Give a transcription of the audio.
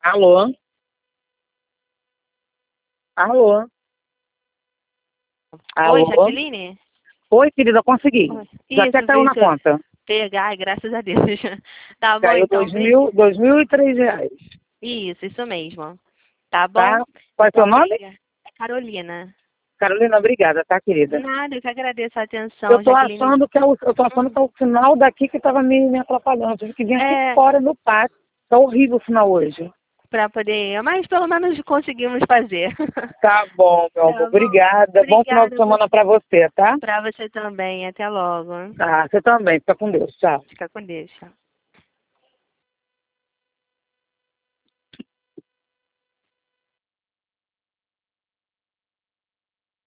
Alô? Alô? Oi, Alô? Jaqueline? Oi, querida, consegui. Oi. Já até Isso, caiu na isso. conta. Pegar, ai, graças a Deus. Tá bom, Caiu então, 2.003 reais, Isso mesmo. Tá bom? tá? Qual é o seu Então, nome? obrigada. É Carolina. Carolina, obrigada, tá, querida? Nada, eu que agradeço a Eu atenção, tô Jaqueline. achando que é o sinal daqui que tava me atrapalhando. Eu tive que vir aqui É, fora no pátio. Tá horrível o sinal hoje. pra poder, mas pelo menos conseguimos fazer. Tá bom, meu amor. Tá bom? Obrigada. Bom final de Obrigada semana pra você, tá? pra você também. Até logo. Tá, você também. Fica com Deus. Tchau. Fica com Deus. Tchau.